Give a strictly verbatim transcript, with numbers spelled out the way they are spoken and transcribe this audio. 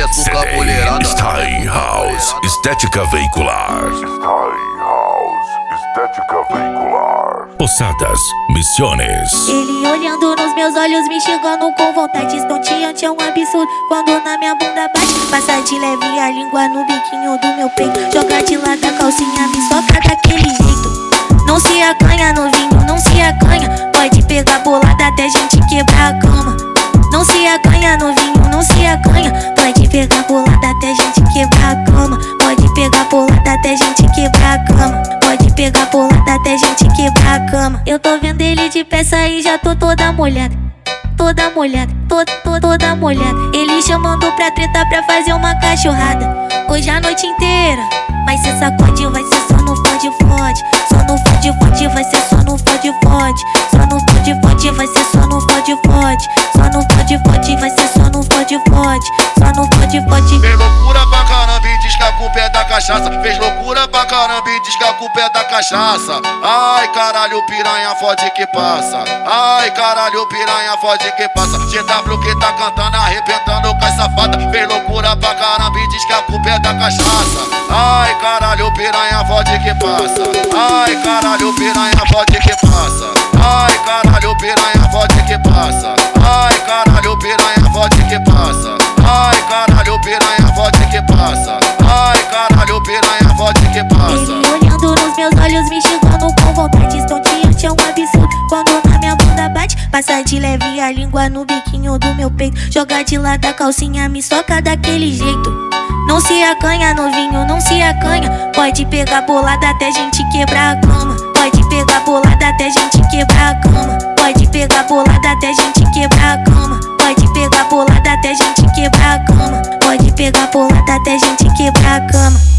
sucesso com a mulherada. Style House, estética veicular. Style House, estética veicular. Posadas, Misiones. Ele olhando nos meus olhos, me enxergando com vontade estonteante, é um absurdo. Quando na minha bunda bate, passa de leve a língua no biquinho do meu peito. Joga de lado a calcinha, me soca daquele jeito. Não se acanha novinho, não se acanha. Pode pegar bolada até gente quebrar a cama. Não se acanha novinho, não se acanha. Pode pegar bolada até gente quebrar a cama. Pode pegar bolada até gente quebrar a cama. Pode pegar bolada até gente quebrar a cama. Eu tô vendo ele de peça e já tô toda molhada. Toda molhada, to, to, toda molhada. Ele chamando pra treta pra fazer uma cachorrada. Hoje a noite inteira vai ser sacode, vai ser só no fode fode. Só no fode fode, vai ser só no fode fode. Só no fode fode, vai ser só no fode fode. Só no fode fode, vai ser só no fode fode. Só no fode fode. Fez loucura pra caramba e diz que a culpa é da cachaça. Fez loucura pra caramba e diz que a culpa é da cachaça. Ai caralho, piranha fode que passa. Ai caralho, piranha fode que passa. G W que tá cantando, arrebentando com as safadas. Fez loucura pra caramba e diz que a culpa é da cachaça. Ai caralho, piranha fode que passa. Ai caralho, piranha fode que passa. Ai caralho, piranha fode que passa. Ai caralho, piranha fode que passa. Ai caralho, piranha fode que passa. Ai caralho, piranha fode que passa. Ele olhando nos meus olhos, me enxergando com vontade estonteante, é um absurdo. Quando na minha bunda bate, passa de leve a língua no biquinho do meu peito. Joga de lado a calcinha, me soca daquele jeito. Não se acanha novinho, não se acanha. Pode pegar bolada até gente quebrar a cama. Pode pegar bolada até gente quebrar a cama. Pode pegar bolada até gente quebrar a cama. Pode pegar bolada até gente quebrar a cama. Pode pegar bolada até gente quebrar a cama.